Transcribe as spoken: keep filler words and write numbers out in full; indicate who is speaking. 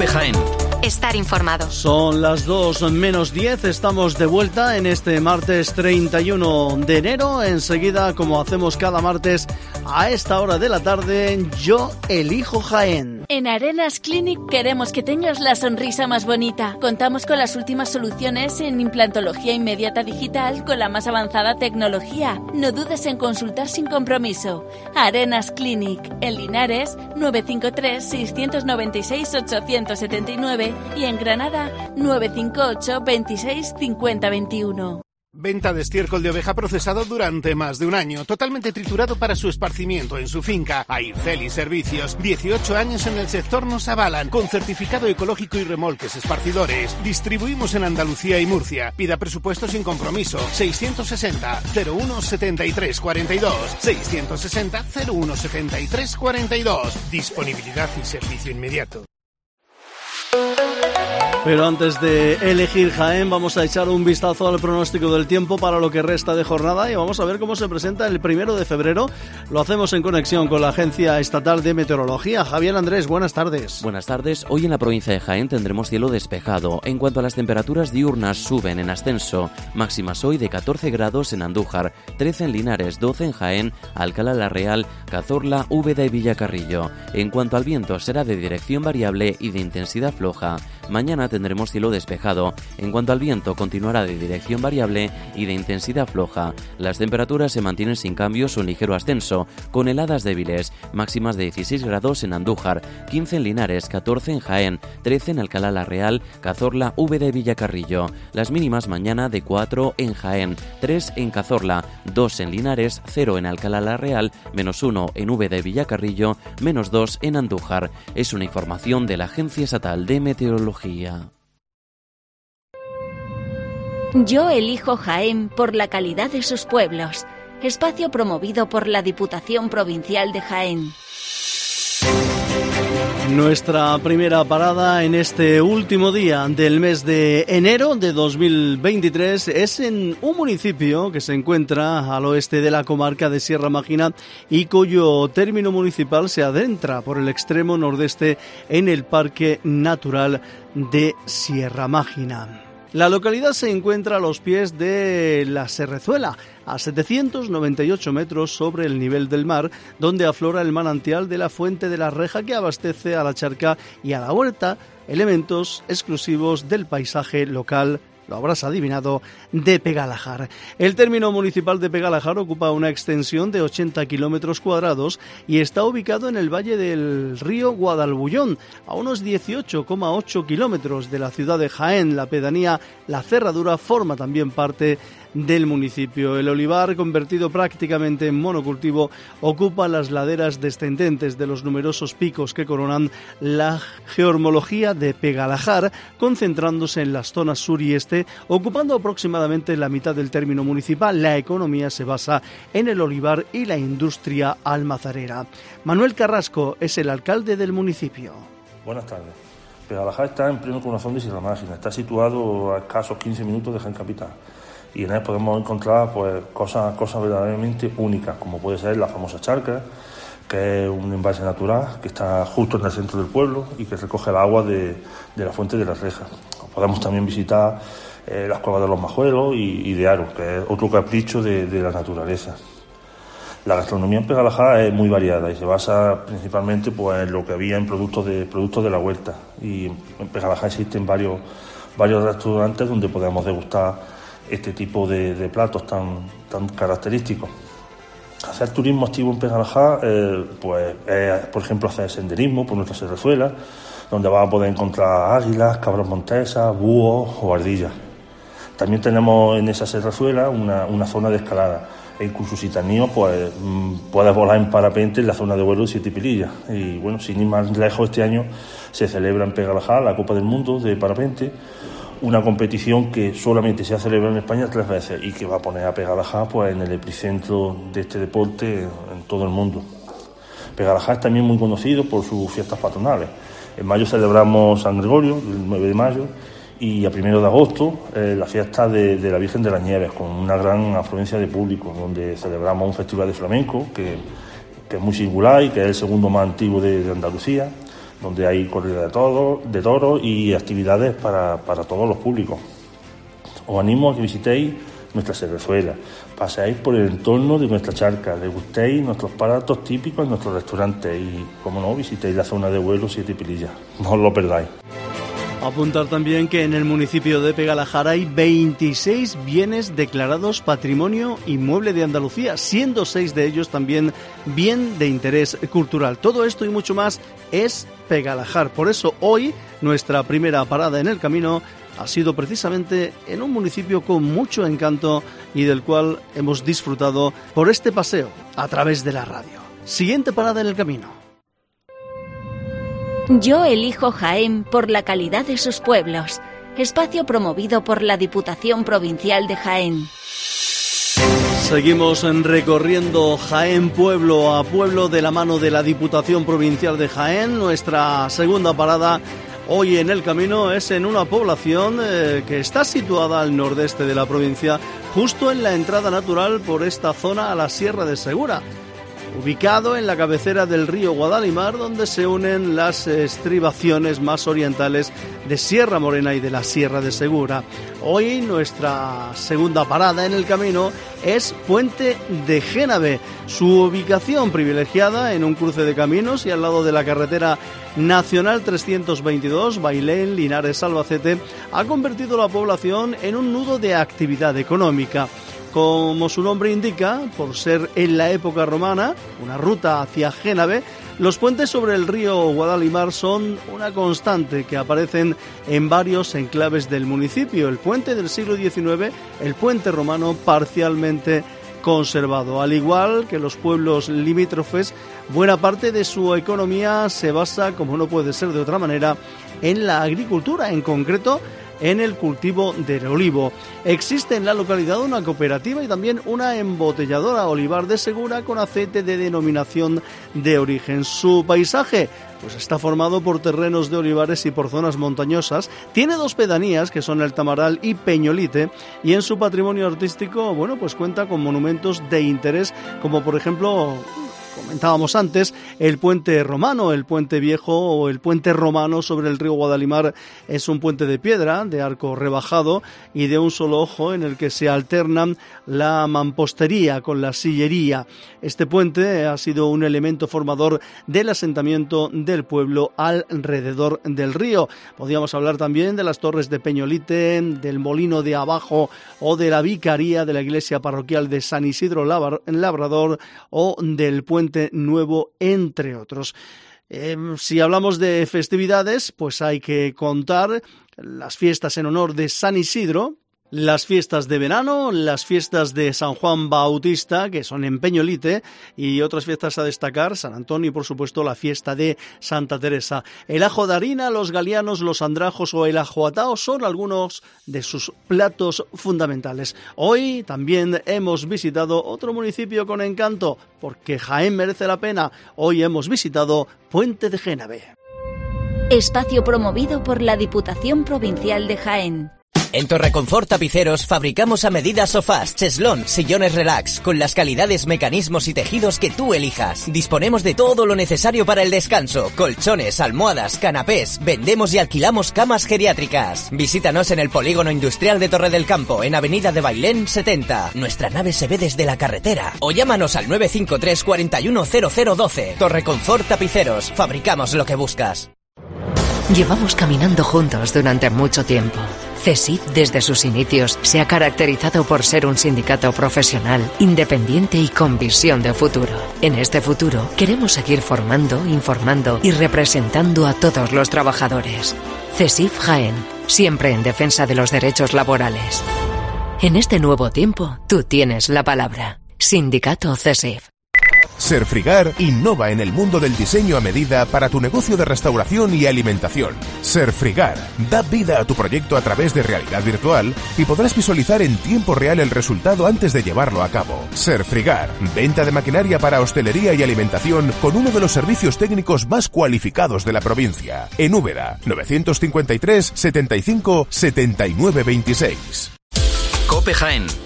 Speaker 1: de Jaén.
Speaker 2: Estar informado.
Speaker 3: Son las dos menos diez, estamos de vuelta en este martes treinta y uno de enero. Enseguida, como hacemos cada martes a esta hora de la tarde, Yo Elijo Jaén.
Speaker 4: En Arenas Clinic queremos que tengas la sonrisa más bonita. Contamos con las últimas soluciones en implantología inmediata digital con la más avanzada tecnología. No dudes en consultar sin compromiso. Arenas Clinic, en Linares, nueve cinco tres, seis nueve seis, ocho siete nueve y en Granada, nueve cinco ocho, veintiséis, cincuenta, veintiuno.
Speaker 5: Venta de estiércol de oveja procesado durante más de un año, totalmente triturado para su esparcimiento en su finca. Aircel Servicios, dieciocho años en el sector nos avalan, con certificado ecológico y remolques esparcidores. Distribuimos en Andalucía y Murcia. Pida presupuesto sin compromiso. seiscientos sesenta, cero uno, setenta y tres, cuarenta y dos. seiscientos sesenta, cero uno, setenta y tres, cuarenta y dos. Disponibilidad y servicio inmediato.
Speaker 3: Pero antes de elegir Jaén, vamos a echar un vistazo al pronóstico del tiempo para lo que resta de jornada y vamos a ver cómo se presenta el primero de febrero. Lo hacemos en conexión con la Agencia Estatal de Meteorología. Javier Andrés, buenas tardes.
Speaker 6: Buenas tardes. Hoy en la provincia de Jaén tendremos cielo despejado. En cuanto a las temperaturas diurnas, suben en ascenso. Máximas hoy de catorce grados en Andújar, trece en Linares, doce en Jaén, Alcalá la Real, Cazorla, Úbeda y Villacarrillo. En cuanto al viento, será de dirección variable y de intensidad floja. Mañana tendremos cielo despejado. En cuanto al viento, continuará de dirección variable y de intensidad floja. Las temperaturas se mantienen sin cambios o en ligero ascenso, con heladas débiles, máximas de dieciséis grados en Andújar, quince en Linares, catorce en Jaén, trece en Alcalá la Real, Cazorla, Úbeda y Villacarrillo. Las mínimas mañana de cuatro en Jaén, tres en Cazorla, dos en Linares, cero en Alcalá la Real, menos uno en Úbeda y Villacarrillo, menos dos en Andújar. Es una información de la Agencia Estatal de Meteorología.
Speaker 4: Yo elijo Jaén por la calidad de sus pueblos. Espacio promovido por la Diputación Provincial de Jaén.
Speaker 3: Nuestra primera parada en este último día del mes de enero de dos mil veintitrés es en un municipio que se encuentra al oeste de la comarca de Sierra Mágina y cuyo término municipal se adentra por el extremo nordeste en el Parque Natural de Sierra Mágina. La localidad se encuentra a los pies de la Serrezuela, a setecientos noventa y ocho metros sobre el nivel del mar, donde aflora el manantial de la Fuente de la Reja que abastece a la charca y a la huerta, elementos exclusivos del paisaje local, lo habrás adivinado, de Pegalajar. El término municipal de Pegalajar ocupa una extensión de ochenta kilómetros cuadrados y está ubicado en el valle del río Guadalbullón, a unos dieciocho coma ocho kilómetros de la ciudad de Jaén. La pedanía La Cerradura forma también parte del municipio. El olivar, convertido prácticamente en monocultivo, ocupa las laderas descendentes de los numerosos picos que coronan la geomorfología de Pegalajar, concentrándose en las zonas sur y este, ocupando aproximadamente la mitad del término municipal. La economía se basa en el olivar y la industria almazarera. Manuel Carrasco es el alcalde del municipio.
Speaker 7: Buenas tardes. Pegalajar está en pleno corazón de Sierra Mágina, está situado a escasos quince minutos de Jaén capital. Y en él podemos encontrar pues cosas, cosas verdaderamente únicas, como puede ser la famosa charca, que es un embalse natural que está justo en el centro del pueblo y que recoge el agua de, de la Fuente de la Reja. Podemos también visitar eh, las cuevas de los Majuelos y, y de Aro, que es otro capricho de, de la naturaleza. La gastronomía en Pegalajar es muy variada y se basa principalmente pues, en lo que había en productos de, productos de la huerta. Y en Pegalajar existen varios, varios restaurantes donde podemos degustar este tipo de, de platos tan, tan característicos. Hacer turismo activo en Pegalajar, eh, pues es, por ejemplo, hacer senderismo por nuestra Serrezuela, donde vas a poder encontrar águilas, cabras montesas, búhos o ardillas. También tenemos en esa Serrezuela una, una zona de escalada, e incluso si te animas, pues puedes volar en parapente en la zona de vuelo de Siete Pilillas. Y bueno, sin ir más lejos, este año se celebra en Pegalajar la Copa del Mundo de parapente, una competición que solamente se ha celebrado en España tres veces y que va a poner a Pegalajar pues, en el epicentro de este deporte en todo el mundo. Pegalajar es también muy conocido por sus fiestas patronales. En mayo celebramos San Gregorio, el nueve de mayo, y a primero de agosto eh, la fiesta de, de la Virgen de las Nieves, con una gran afluencia de público, donde celebramos un festival de flamenco que, que es muy singular y que es el segundo más antiguo de, de Andalucía. donde hay corrida de toros, de toros y actividades para, para todos los públicos. Os animo a que visitéis nuestra cervezuela, paseáis por el entorno de nuestra charca, degustéis nuestros platos típicos en nuestros restaurantes y, como no, visitéis la zona de vuelo Siete Pilillas. No os lo perdáis.
Speaker 3: Apuntar también que en el municipio de Pegalajar hay veintiséis bienes declarados Patrimonio Inmueble de Andalucía, siendo seis de ellos también bien de interés cultural. Todo esto y mucho más es Pegalajar. Por eso hoy nuestra primera parada en el camino ha sido precisamente en un municipio con mucho encanto y del cual hemos disfrutado por este paseo a través de la radio. Siguiente parada en el camino.
Speaker 1: Yo elijo Jaén por la calidad de sus pueblos. Espacio promovido por la Diputación Provincial de Jaén.
Speaker 3: Seguimos recorriendo Jaén pueblo a pueblo de la mano de la Diputación Provincial de Jaén. Nuestra segunda parada hoy en el camino es en una población eh, que está situada al nordeste de la provincia, justo en la entrada natural por esta zona a la Sierra de Segura, ubicado en la cabecera del río Guadalimar, donde se unen las estribaciones más orientales de Sierra Morena y de la Sierra de Segura. Hoy nuestra segunda parada en el camino es Puente de Génave, su ubicación privilegiada en un cruce de caminos y al lado de la carretera Nacional trescientos veintidós, Bailén, Linares, Albacete, ha convertido la población en un nudo de actividad económica. Como su nombre indica, por ser en la época romana una ruta hacia Génave, los puentes sobre el río Guadalimar son una constante que aparecen en varios enclaves del municipio. El puente del siglo diecinueve, el puente romano parcialmente conservado. Al igual que los pueblos limítrofes, buena parte de su economía se basa, como no puede ser de otra manera, en la agricultura, en concreto en el cultivo del olivo. Existe en la localidad una cooperativa y también una embotelladora, Olivar de Segura, con aceite de denominación de origen. Su paisaje pues está formado por terrenos de olivares y por zonas montañosas. Tiene dos pedanías, que son el Tamaral y Peñolite, y en su patrimonio artístico, bueno, pues cuenta con monumentos de interés, como por ejemplo, comentábamos antes, el puente romano, el puente viejo o el puente romano sobre el río Guadalimar. Es un puente de piedra, de arco rebajado y de un solo ojo, en el que se alternan la mampostería con la sillería. Este puente ha sido un elemento formador del asentamiento del pueblo alrededor del río. Podríamos hablar también de las torres de Peñolite, del molino de abajo o de la vicaría de la iglesia parroquial de San Isidro Labrador o del puente Nuevo, entre otros. Eh, si hablamos de festividades, pues hay que contar las fiestas en honor de San Isidro, las fiestas de verano, las fiestas de San Juan Bautista, que son en Peñolite, y otras fiestas a destacar, San Antonio y por supuesto la fiesta de Santa Teresa. El ajo de harina, los galianos, los andrajos o el ajoatao son algunos de sus platos fundamentales. Hoy también hemos visitado otro municipio con encanto, porque Jaén merece la pena. Hoy hemos visitado Puente de Génave.
Speaker 1: Espacio promovido por la Diputación Provincial de Jaén.
Speaker 2: En Torreconfort Tapiceros fabricamos a medida sofás, cheslón, sillones relax, con las calidades, mecanismos y tejidos que tú elijas. Disponemos de todo lo necesario para el descanso: colchones, almohadas, canapés. Vendemos y alquilamos camas geriátricas. Visítanos en el Polígono Industrial de Torre del Campo, en Avenida de Bailén setenta. Nuestra nave se ve desde la carretera. O llámanos al nueve cinco tres, cuatro uno cero cero uno dos. Torreconfort Tapiceros. Fabricamos lo que buscas.
Speaker 8: Llevamos caminando juntos durante mucho tiempo. CESIF, desde sus inicios, se ha caracterizado por ser un sindicato profesional, independiente y con visión de futuro. En este futuro, queremos seguir formando, informando y representando a todos los trabajadores. CESIF Jaén, siempre en defensa de los derechos laborales. En este nuevo tiempo, tú tienes la palabra. Sindicato CESIF.
Speaker 9: Serfrigar innova en el mundo del diseño a medida para tu negocio de restauración y alimentación. Serfrigar da vida a tu proyecto a través de realidad virtual y podrás visualizar en tiempo real el resultado antes de llevarlo a cabo. Serfrigar, venta de maquinaria para hostelería y alimentación con uno de los servicios técnicos más cualificados de la provincia. En Úbeda, novecientos cincuenta y tres, setenta y cinco, setenta y nueve veintiséis.
Speaker 10: COPE Jaén.